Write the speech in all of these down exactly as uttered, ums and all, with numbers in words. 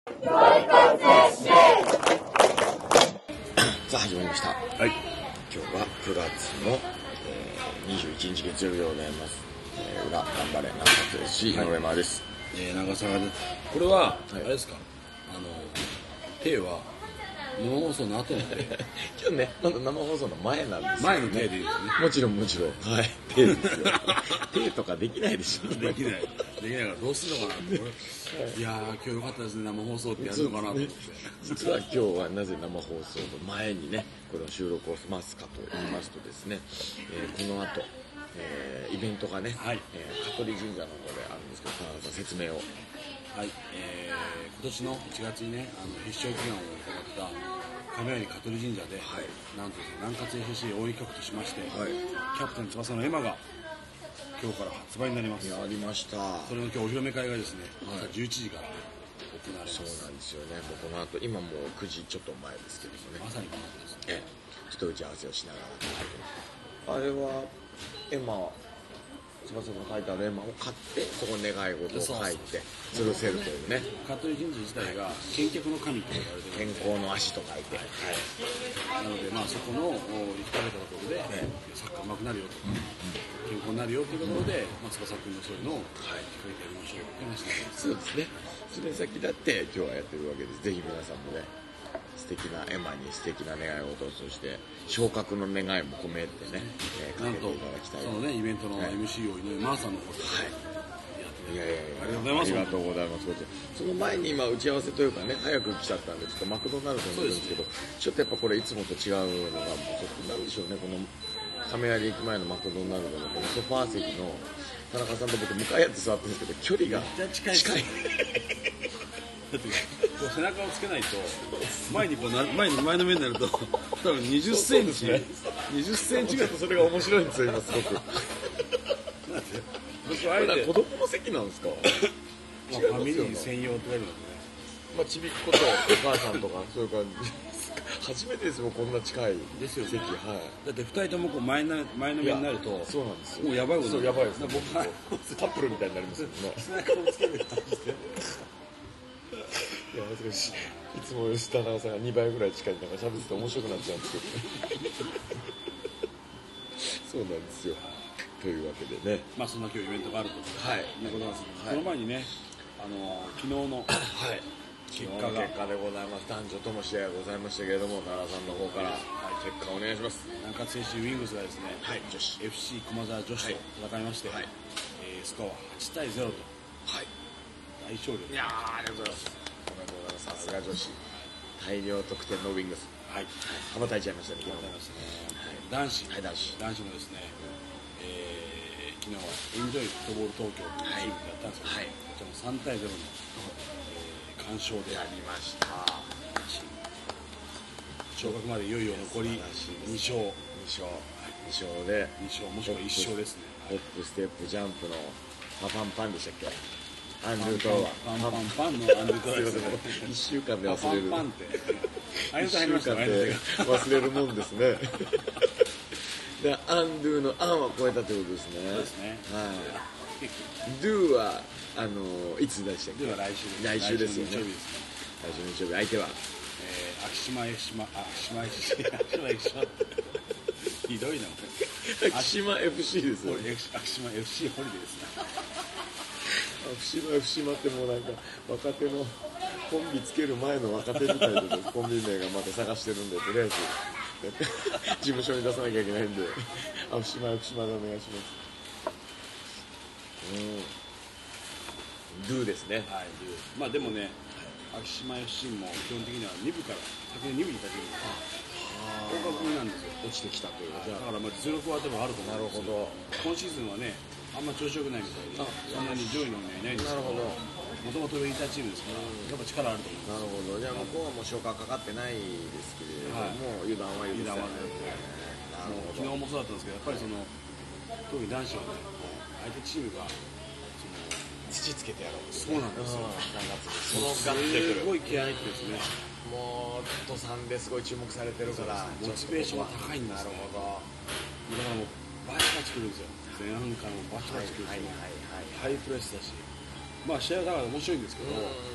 さあ始まりました。はい。今日はくがつの、えー、にじゅういちにち月曜日でございます。えー、裏頑張れ長崎ですし、野山です。 えー、長澤です。これは、はい、あれですか。あの手は生放送の後の手。 今日ね、まだ生放送の前なんですよ、ね。 前の手でいいですね。もちろんもちろん。はい。手ですよ。手とかできないでしょ。 できない。できないからどうするのかなって。いやー今日良かったですね、生放送ってやるのかなと思って、ね、 実は今日はなぜ生放送の前にねこの収録を済ますかと言いますとですね、えー、この後、えー、イベントがね、はい、えー、香取神社の方であるんですけど、田中さん説明を。 はい、えー、今年のいちがつにねあの必勝祈願を行った亀有香取神社で、はい、なんとですね南葛 エフシー 応援曲としまして、はい、キャプテン翼のエマが今日から発売になります。 やりました。 それの今日お披露目会がですね、朝じゅういちじから行われます。 そうなんですよね。もうこの後今もうくじちょっと前ですけどもね。 まさにこの後ですね。 ええ、ちょっと打ち合わせをしながら。あれはエマ翼の書いてある絵馬を買ってそこに願い事を書いて吊るせるというね。 香取神社自体が健脚の神と言われてる健康の足と書いて、はいはい、なのでまあそこの行かれたところで、ね、サッカー上手くなるよと、うん、健康になるよというところで、まあ、翼君のそういうのを聞かれてやりましょうという話ですね。それ先だって今日はやってるわけです。ぜひ皆さんもね素敵な絵馬に素敵な願い事を、そして昇格の願いも込めてね、えー、かけていただきたい。 そのねイベントの エムシー を井上真央さんの方で、はい、いやいやいやありがとうございます。ありがとうございます。その前に今打ち合わせというかね早く来ちゃったんでちょっとマクドナルドにいるんですけど、ちょっとやっぱこれいつもと違うのがちょっとなんでしょうね、この亀有駅前のマクドナルドのこのソファー席の田中さんと僕向かい合って座ってるんですけど距離が近い近いだってこう背中をつけないと前にこうな前に前の面になると多分にじゅっセンチにじゅっセンチぐらいそれが面白いんですよ今すごく。僕あえて子供の席なんですか。 まあ、ファミリー専用って書いてますね。 まあちびっ子とお母さんとかそういう感じ。初めてですよこんな近いですよ、ね、 席、はい、 だってふたりともこう前の前の面になるとそうなんですよ、 もうやばいことやばいですね。僕カップルみたいになりますよね。 背中をつける感じでいや恥ずかしい。いつも吉田長さんがにばいぐらい近いなんか喋ってて面白くなっちゃうんですけどそうなんですよ。というわけでね、 まあそんな今日イベントがあるとはいいうことなんですけど、その前にねあの昨日のはい結果が結果でございます。男女とも試合がございましたけれども、田中さんの方から、はい、結果をお願いします。 南葛選手ウィングスがですね、 はい、女子エフシー 駒沢女子と戦いまして、はい、えー、スコアははちたいゼロと、はい、大勝利。 いやーありがとうございます。おめでとうございます。さすが女子大量得点のウィングス、はい、羽ばたいちゃいましたね。 羽ばたいましたね。男子、はい、男子男子もですね、えー、昨日はエンジョイフットボール東京というチームでやったんですけど、はい、こちらもさんたいゼロの完勝でやりました。 昇格までいよいよ残りに勝に勝に勝でに勝もしくはいっ勝ですね。 ホップステップジャンプのパパンパンでしたっけ。アンドゥトロワパンパンパンのアンドゥトロワいっしゅうかんで忘れる。 パンパンっていっしゅうかんで忘れるもんですねでアンドゥのアンは超えたということですね。 そうですね。はい。 ドゥはあのいつでしたっけ。 ドゥは来週来週ですよね。 来週の日曜日。相手はえー、昭島 F 島あ昭島 F C 昭島 F C ひどいな昭島 エフシー ですよね。 昭島 エフシー ホリデーですね。 昭島 F 島ってもうなんか若手のコンビつける前の若手みたいでコンビ名がまた探してるんでとりあえず事務所に出さなきゃいけないんで昭島 F 島でお願いします。うんドゥですね。 はい、ドゥ。まあでもね昭島 エフシー も基本的にはに部から先にに部にいたチームが降格なんですよ。 落ちてきたという。 だからまあ実力はでもあると思うんですよ。今シーズンはねあんま調子良くないみたいでそんなに上位のにはいないんですけど、もともと上にいたチームですからやっぱ力あると思う。 なるほど。じゃあ向こうはもう昇格かかってないですけれども、油断は許さない。 昨日もそうだったんですけどやっぱりその特に男子はね相手チームが土つけてやろう。 そうなんですよ。 そのガッてくる。 すごい気合い入ってですね。 もう土さんですごい注目されてるからモチベーションは高いんです。なるほど。だからもうバチバチくるんですよ。前半からもバチバチくるんですよ。ハイプレスだし、まあ試合はだから面白いんですけど、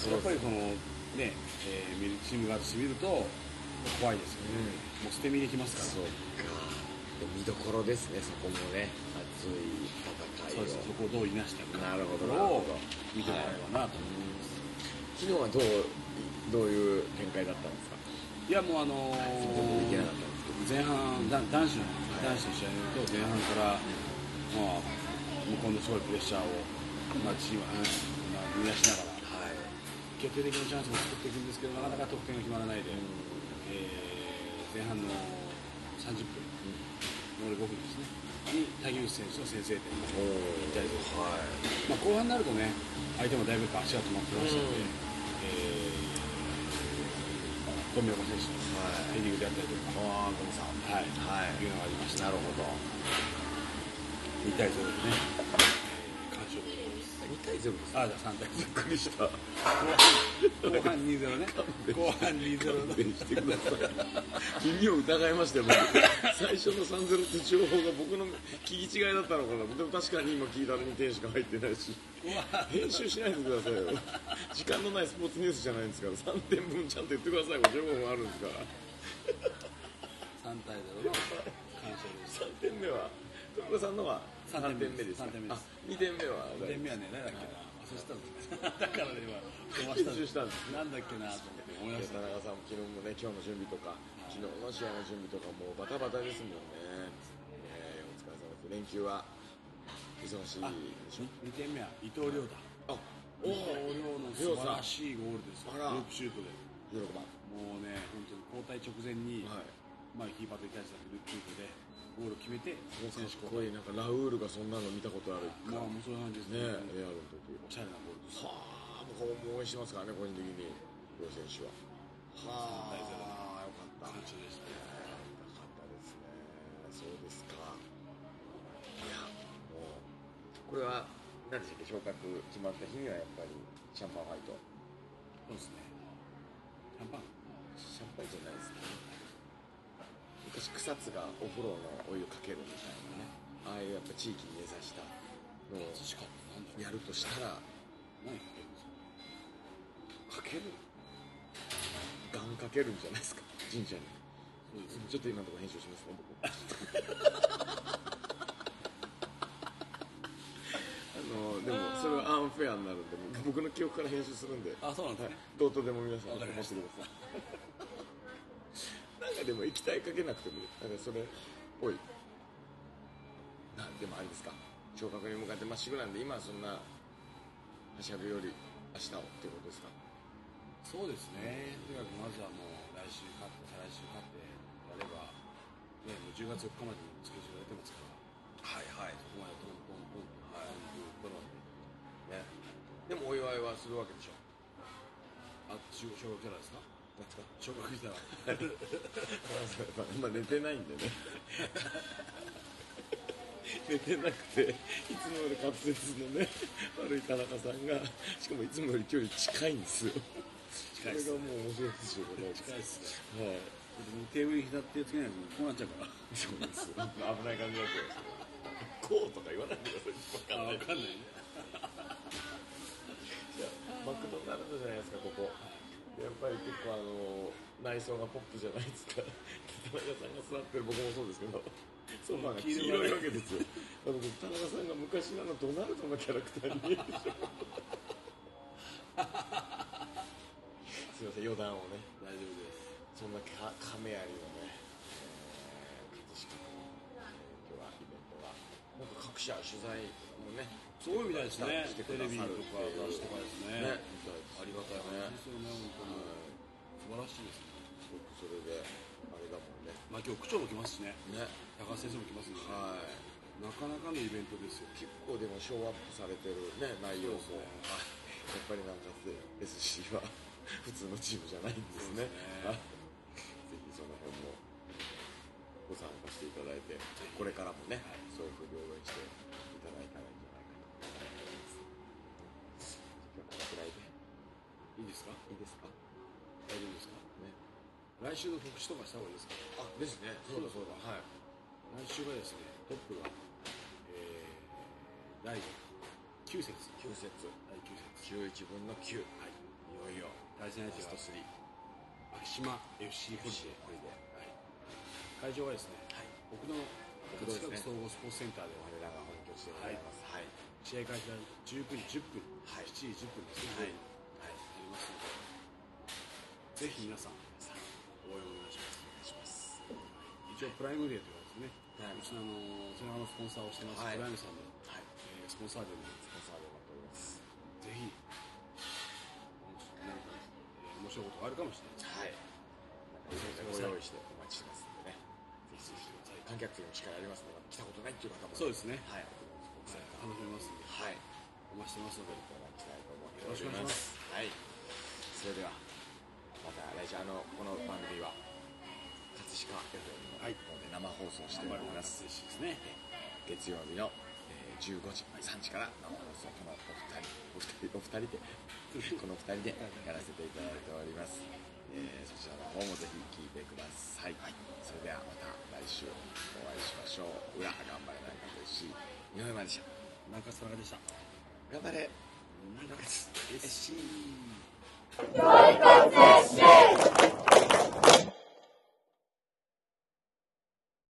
やっぱりこのね、えー、見るチーム側として見ると怖いですよね、うん、もう捨て身できますから。 そうか、見どころですね、そこもね、熱い戦いを。 そうです、そこをどういなしたか、 なるほど、 を見てもらえばなと思います。 昨日はどうどういう展開だったんですか？ いやもうあのー、 いけなかったんですけど、 前半だ男子の、はい、男子の試合によると前半から、まあ、向こうのすごいプレッシャーを、まあ、チームは、まあ、見出しながら、はい、決定的なチャンスを作っていくんですけど、なかなか得点が決まらないで、うん、えー、前半のさんじゅっぷん、うん、残りごふんですねに竹内選手の先制点を引退する、はい、まあ、後半になるとね、相手もだいぶ足が止まってましたので、うん、えー富岡選手のヘディングであったりとか、 ああ、トムさん、 はい、はい、いうのがありました。 なるほど。 にたいゼロでね、えー、完勝でございます。 にたいゼロです。 ああ、じゃあさんたいびっくりした。 後半にたいゼロね。後半にたいゼロ勘弁してください。耳を疑いましたよ、僕。最初のさんたいゼロって情報が僕の聞き違いだったのかな。でも確かに今聞いたらにてんしか入ってないし。編集しないでくださいよ。時間のないスポーツニュースじゃないんですからさんてんぶんちゃんと言ってくださいよ。じゅうごふんあるんですから。 さんたいゼロの完勝です。 さんてんめは徳田さんのはさんてんめですか？にてんめはにてんめはね、誰だっけな、忘れてたんですだからね、今編集したんです。 なんだっけなと思って思い出した。 田中さんも昨日もね、今日の準備とか昨日の試合の準備とかもうバタバタですもんね。えー、お疲れ様です。連休は忙しいでしょ。 にてんめは伊藤亮太。あ、伊藤亮の素晴らしいゴールですよ。ループシュートでじゅうろくばん、 もうね、本当に交代直前に、はい、まあ、キーパーと対したループシュートでゴールを決めて選手交代。なんかラウールがそんなの見たことある。 まあもうそういう感じですね。 レアルの時おしゃれなゴールです。 はあ、僕も応援してますからね、個人的に両選手は。はあ、よかった。 感謝でしたね。 よかったですね。そうですか。いや、もうこれは何でしたっけ、昇格決まった日にはやっぱりシャンパンファイト。 そうですね。シャンパンシャンパンじゃないですね。昔草津がお風呂のお湯かけるみたいなね、ああいうやっぱ地域に根ざしたのをやるとしたら何かけるんですか？かけるガンかけるんじゃないですか、神社に。そうです、ちょっと今のところ編集しますね、僕。あのでもそれはアンフェアになるんで、僕の記憶から編集するんで、 あ、そうなんですね、 どうとでも皆さん思ってください。なんかでも液体かけなくてもいい、なんかそれっぽい。なんでもあれですか、昇格に向かってまっしぐなんで、今はそんなはしゃぐより明日をっていうことですか？ そうですね。とにかくまずはもう来週勝って再来週勝ってやれば、ね、もうじゅうがつよっかまでにスケジュール出てますから。はいはい。そこまでトントントンとはいところね。でもお祝いはするわけでしょ。 あ、昇格じゃないですか。昇格したら。 今寝てないんでね。寝てなくて、いつもより滑舌のね悪い田中さんが、しかもいつもより距離近いんですよ。 近いです、ね。 それがもう面白いですよ。 近いですね。はい。 テーブルに左手つけないとこうなっちゃうから。 そうです。危ない感じだったこうとか言わないでください。 わかんない。わかんないね。 じゃあマクドナルドじゃないですか、ここ。やっぱり結構あの内装がポップじゃないですか。田中さんが座ってる、僕もそうですけど、ソファーが黄色いわけですよ。僕、田中さんが昔のドナルドのキャラクターに見えるでしょ。すいません、余談をね。 大丈夫です。 そんなか亀有のね、えー、葛飾の今日はイベントが、なんか各社取材もね、 すごいみたいですね。 テレビとか出してからですね。 ね、 ありがたい話ですよね、本当に。素晴らしいですね。 すごくそれであれだもんね。 まあ今日区長も来ますしね。 ね、 高橋先生も来ますし、ね。はい。なかなかのイベントですよ。 結構でもショーアップされてるね、内容も、ね、やっぱりなんか エスシー は普通のチームじゃないんですね。ぜひその辺もご参加していただいて、これからもね、はい、そういうふうに応援していただいたらいいんじゃないかと思います。今日このくらいでいいですか？ いいですか？ 大丈夫ですか？ね。来週の告知とかした方がいいですか？ あ、ですね。そうだそうだ。はい。 来週がですね、トップが、えー、だいきゅう節。 きゅう節。 だいきゅう節。 じゅういちぶんのきゅう。 はい。日対戦相手がベストスリー昭島 エフシー ホリデー、はい、会場はですね、はい、奥野国立総合スポーツセンターで我らが本拠地でございます、はい、 試合開始はじゅうくじじゅっぷん、はい、しちじじゅっぷんですね、はいはい、ありますので、ぜひ皆さん応援お願いします。一応プライムデーというかですね、はい、うちのあのそののスポンサーをしてます、はい、プライムさんの、はいえー、スポンサーでもスポンサーでもらっております。ぜひなんか、えー、面白いことがあるかもしれないです。 はい。ご用意してお待ちしてますんでね。ぜひぜひ観客席の力ありますので、来たことないっていう方も、 そうですね。はい。 楽しめますんで、はい。お待ちしてますので、 いただきたいと思っております。はい。それではまた来週あのこの番組は葛飾 エフエム の方で生放送しております。ですね。月曜日のじゅうごじ、さんじから生放送このお二人、お二人、お二人でこの二人でやらせていただいております。えー、そちらの方もぜひ聞いてください。はい、それではまた来週お会いしましょう。裏頑張れないかですし、井上までした。 中津田中でした。 頑張れ。 中津 エスシー。 バイバイ。